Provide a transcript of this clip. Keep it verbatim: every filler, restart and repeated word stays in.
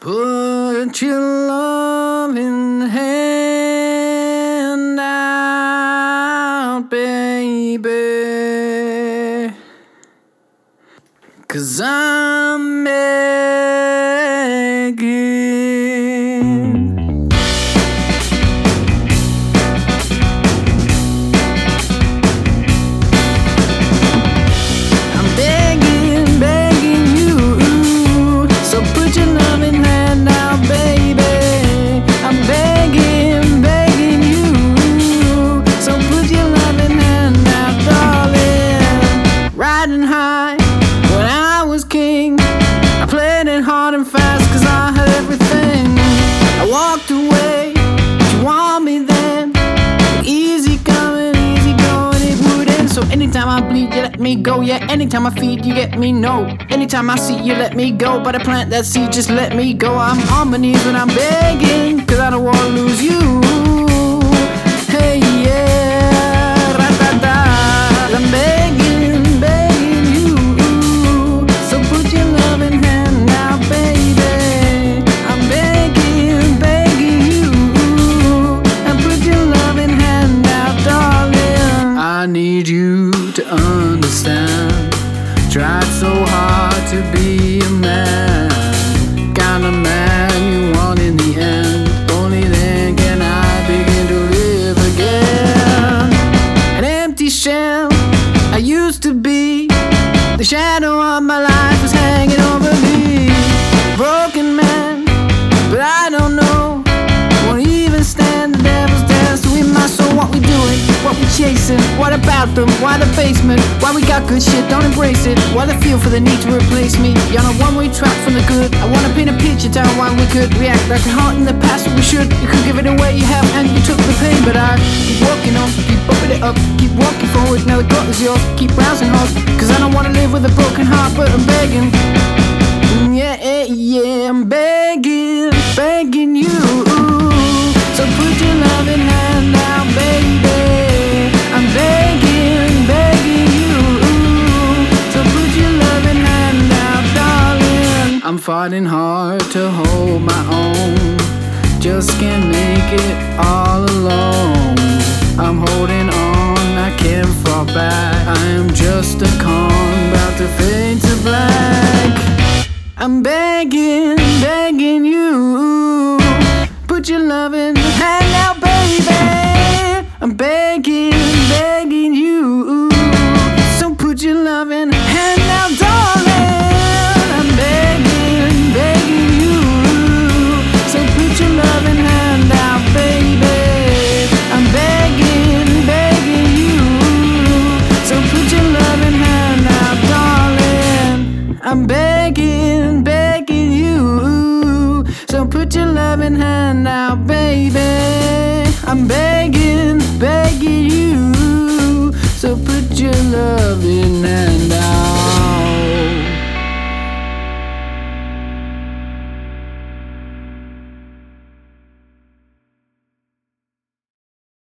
Put your loving hand out, baby, 'cause I'm begging. I'm begging, begging you, so put your loving hand out, baby. I'm begging, begging you, so put your loving hand out, darling. Riding high when I was king, I played it hard and fast 'cause I had everything. I walked away, you want me then, easy coming, easy going, it wouldn't. So anytime I bleed, you let me go. Yeah, anytime I feed, you get me, no. Anytime I see, you let me go. But I plant that seed, just let me go. I'm on my knees when I'm begging, 'cause I don't wanna lose you. Hey, yeah, ra-da-da. I'm begging, begging you, so put your loving hand out, baby. I'm begging, begging you, and put your loving hand out, darling. I need you to understand. Tried so hard to be a man, kind of man you want in the end. Only then can I begin to live again. An empty shell I used to be, the shadow of my life was hanging over me. Broken man, but I don't know, won't even stand the devil's dance to in my soul. What we doing? What we chasing? What about them? Why the basement? Why we got good shit, don't embrace it? Why the feel for the need to replace me? You're on a one-way track from the good. I wanna paint a picture down why we could react like a heart in the past, but we should. You could give it away, you have, and you took the pain. But I keep walking on, keep bumping it up, keep walking forward. Now the gut is yours, keep browsing hard, 'cause I don't wanna live with a broken heart, but I'm begging. Mm, Yeah, yeah, yeah, I'm begging, begging you, so put your loving hand out, baby. I'm begging, begging you, so put your loving hand out, darling. I'm fighting hard to hold my own, just can't make it all alone. I'm holding on, I can't fall back. I am just a con, about to fade to black. I'm begging, begging you, put your loving hand out, baby. I'm begging, begging you, so put your loving hand out, darling. I'm begging, begging you, so put your loving hand out, baby. I'm begging, begging you, so put your loving hand out, darling. I'm begging, begging you, so put your loving hand out, baby. I'm begging, begging you, so put your loving hand out.